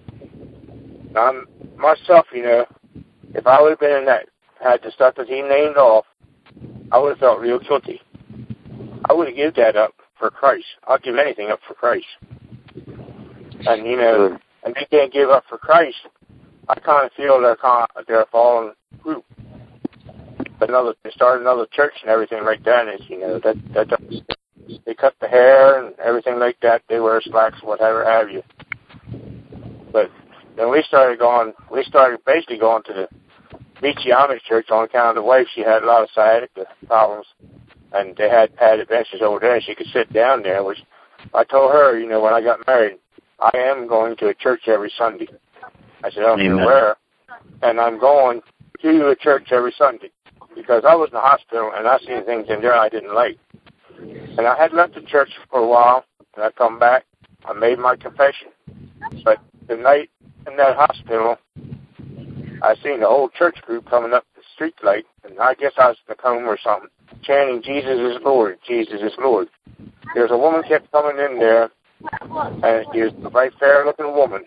Now, myself, if I would have been in that, had the stuff that he named off, I would have felt real guilty. I would have given that up for Christ. I'll give anything up for Christ. And, and they can't give up for Christ. I kind of feel they're a fallen group. But they start another church and everything like that. And they cut the hair and everything like that. They wear slacks, whatever have you. But then we started basically going to the Beachy Amish church on account of the wife. She had a lot of sciatica problems, and they had padded benches over there, and she could sit down there, which I told her, when I got married, I am going to a church every Sunday. I said, I don't know where, and I'm going to a church every Sunday, because I was in the hospital, and I seen things in there I didn't like. And I had left the church for a while, and I come back, I made my confession. But the night in that hospital, I seen the whole church group coming up the street light, and I guess I was in the coma or something, chanting, Jesus is Lord, Jesus is Lord. There's a woman kept coming in there, and she was a very fair-looking woman.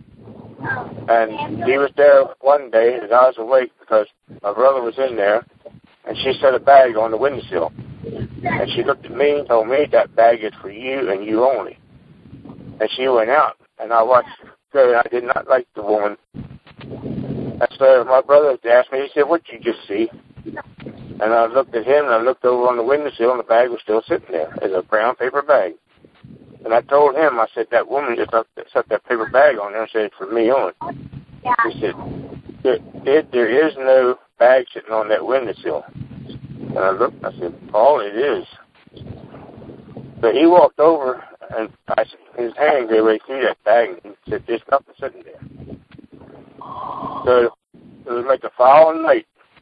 And she was there one day as I was awake because my brother was in there, and she set a bag on the windowsill. And she looked at me and told me that bag is for you and you only. And she went out, and I watched her, and I did not like the woman. And so my brother asked me, he said, what did you just see? And I looked at him, and I looked over on the windowsill, and the bag was still sitting there. It's a brown paper bag. And I told him, I said, that woman just set that paper bag on there and said, for me only. He said, there is no bag sitting on that windowsill. And I looked, I said, Paul, it is. So he walked over, and his hand gave right through that bag, and he said, there's nothing sitting there. So it was like the following night,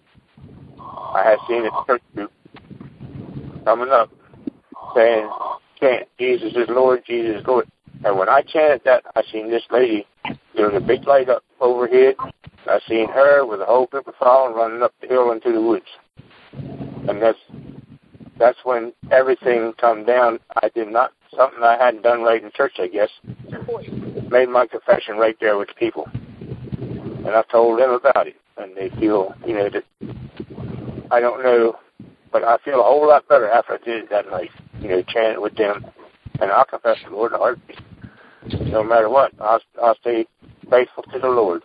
I had seen a church group coming up saying, chant, Jesus is Lord, Jesus is Lord. And when I chanted that, I seen this lady, there was a big light up overhead. I seen her with a whole group of following running up the hill into the woods. And that's when everything come down. I did not, something I hadn't done right in church, I guess. Made my confession right there with the people. And I told them about it. And they feel, that I don't know, but I feel a whole lot better after I did it that night, chanting with them. And I'll confess the Lord in a heartbeat. no matter what, I'll stay faithful to the Lord.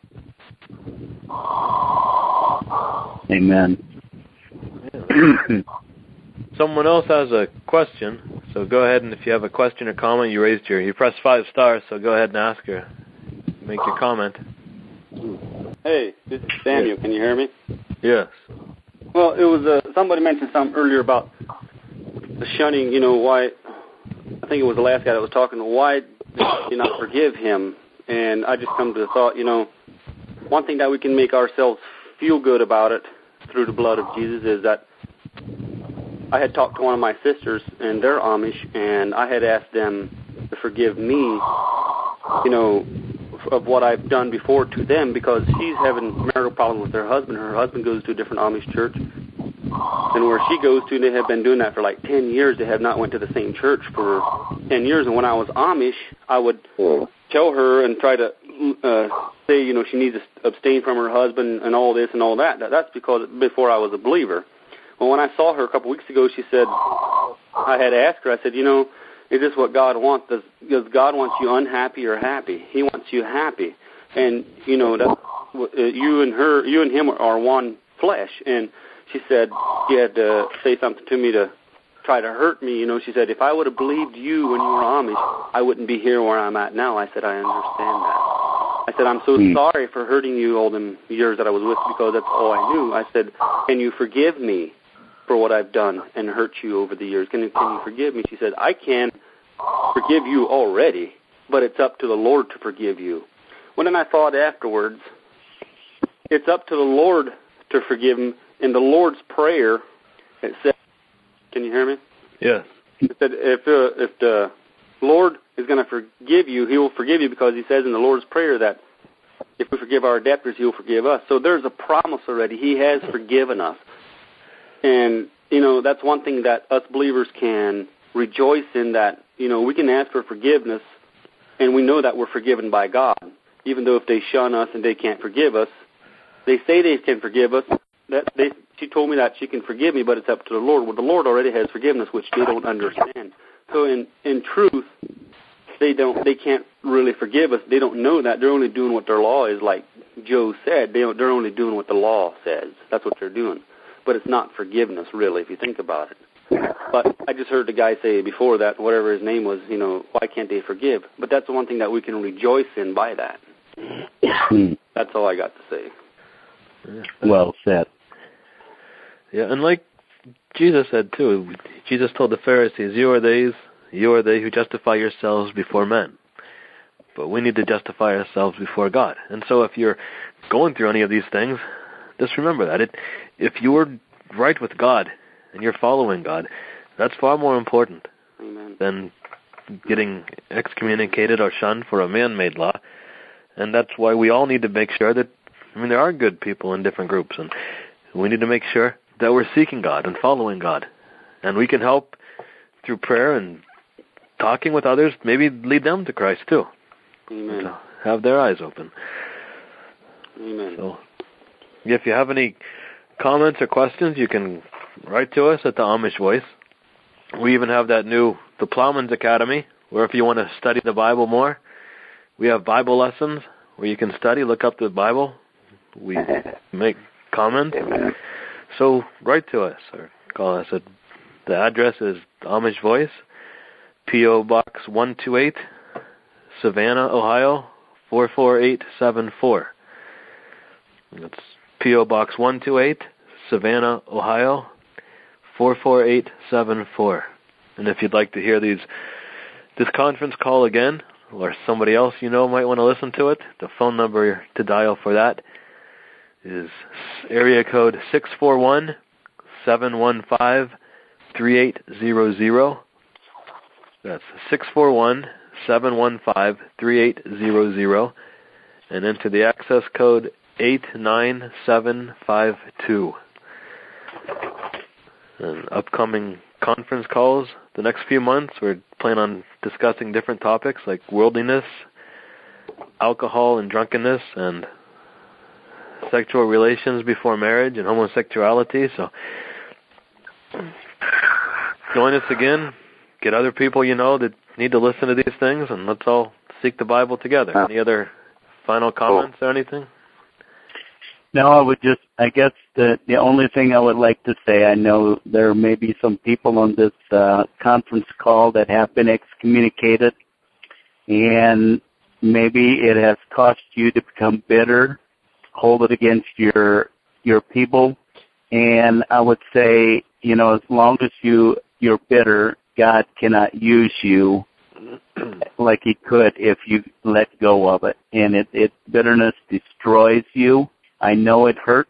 Amen. Someone else has a question, so go ahead, and if you have a question or comment, you press 5 stars, so go ahead and ask her. Make your comment. Hey, this is Samuel. Can you hear me? Yes. Well, it was somebody mentioned something earlier about the shunning. Why? I think it was the last guy that was talking. Why did you not forgive him? And I just come to the thought. One thing that we can make ourselves feel good about it through the blood of Jesus is that I had talked to one of my sisters, and they're Amish, and I had asked them to forgive me, of what I've done before to them, because she's having marital problems with her husband. Her husband goes to a different Amish church, and where she goes to, they have been doing that for like 10 years. They have not went to the same church for 10 years, and when I was Amish, I would tell her and try to say, she needs to abstain from her husband and all this and all that. That's because before I was a believer. Well, when I saw her a couple weeks ago, she said, I had asked her, I said, is this what God wants? Does God want you unhappy or happy? He wants you happy. And, that you and him are one flesh. And she said she had to say something to me to try to hurt me. She said, if I would have believed you when you were Amish, I wouldn't be here where I'm at now. I said, I understand that. I said, I'm so sorry for hurting you all them years that I was with, because that's all I knew. I said, can you forgive me for what I've done and hurt you over the years? Can you forgive me? She said, I can forgive you already, but it's up to the Lord to forgive you. Well, then I thought afterwards, it's up to the Lord to forgive him. In the Lord's Prayer, it said, can you hear me? Yes. It said, if the Lord is going to forgive you, he will forgive you, because he says in the Lord's Prayer that if we forgive our debtors, he will forgive us. So there's a promise already. He has forgiven us. And, that's one thing that us believers can rejoice in, that, we can ask for forgiveness, and we know that we're forgiven by God. Even though if they shun us and they can't forgive us, they say they can forgive us. She told me that she can forgive me, but it's up to the Lord. Well, the Lord already has forgiveness, which they don't understand. So in truth, they can't really forgive us. They don't know that. They're only doing what their law is, like Joe said. They're only doing what the law says. That's what they're doing. But it's not forgiveness, really, if you think about it. But I just heard the guy say before that, whatever his name was, why can't they forgive? But that's the one thing that we can rejoice in by that. That's all I got to say. Well said. Yeah, and like Jesus said too, Jesus told the Pharisees, you are they who justify yourselves before men. But we need to justify ourselves before God. And so if you're going through any of these things, just remember that. If you're right with God and you're following God, that's far more important than getting excommunicated or shunned for a man-made law. And that's why we all need to make sure that, there are good people in different groups, and we need to make sure that we're seeking God and following God. And we can help through prayer and talking with others, maybe lead them to Christ too. Amen. To have their eyes open. Amen. So, if you have any comments or questions, you can write to us at the Amish Voice. We even have the Plowman's Academy, where if you want to study the Bible more, we have Bible lessons where you can study, look up the Bible. We make comments. So write to us or call us. The address is Amish Voice, P.O. Box 128, Savannah, Ohio, 44874. That's P.O. Box 128, Savannah, Ohio, 44874. And if you'd like to hear this conference call again, or somebody else might want to listen to it, the phone number to dial for that is area code 641-715-3800. That's 641-715-3800. And enter the access code 89752. And upcoming conference calls the next few months, we're planning on discussing different topics like worldliness, alcohol and drunkenness, and sexual relations before marriage and homosexuality. So join us again. Get other people that need to listen to these things, and let's all seek the Bible together. Any other final comments or anything? No, I guess the only thing I would like to say, I know there may be some people on this conference call that have been excommunicated, and maybe it has cost you to become bitter, hold it against your people. And I would say, as long as you're bitter, God cannot use you like He could if you let go of it. And bitterness destroys you. I know it hurts,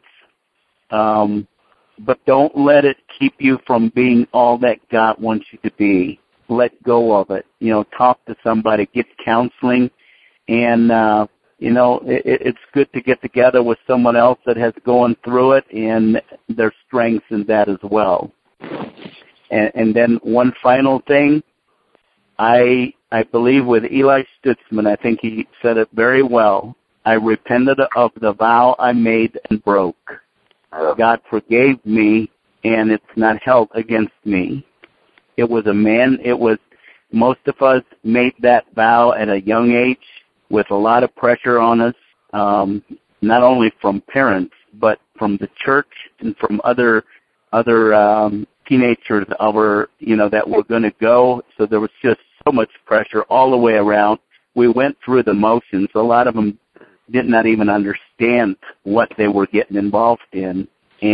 but don't let it keep you from being all that God wants you to be. Let go of it. Talk to somebody, get counseling, and it's good to get together with someone else that has gone through it, and there's strengths in that as well. And then one final thing, I believe with Eli Stutzman, I think he said it very well. I repented of the vow I made and broke. God forgave me, and it's not held against me. It was most of us made that vow at a young age with a lot of pressure on us, not only from parents, but from the church and from other teenagers that were going to go. So there was just so much pressure all the way around. We went through the motions. A lot of them did not even understand what they were getting involved in.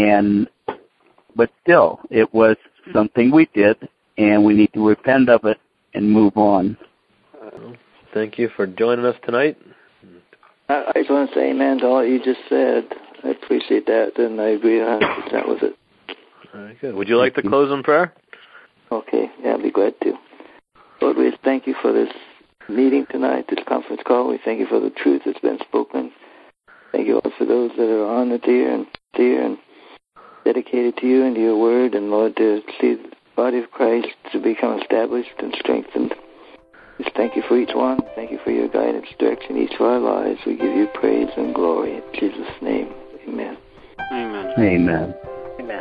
But still, it was something we did, and we need to repent of it and move on. Thank you for joining us tonight. I just want to say amen to all you just said. I appreciate that, and I agree 100% with it. Very good. Would you like to close in prayer? Okay, yeah, I'd be glad to. Lord, we thank you for this meeting tonight, this conference call. We thank you for the truth that's been spoken. Thank you, Lord, for those that are on it here and dedicated to you and to your word, and Lord, to see the body of Christ to become established and strengthened. Just thank you for each one. Thank you for your guidance, direction, each of our lives. We give you praise and glory in Jesus' name. Amen. Amen. Amen. Amen.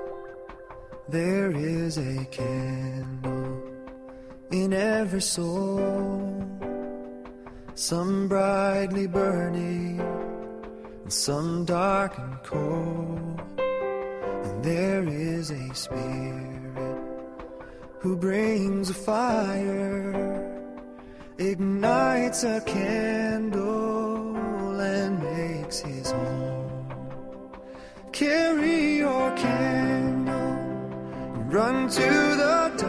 There is a candle in every soul, some brightly burning and some dark and cold. And there is a spirit who brings a fire, ignites a candle and makes his home. Carry your candle and run to the dark.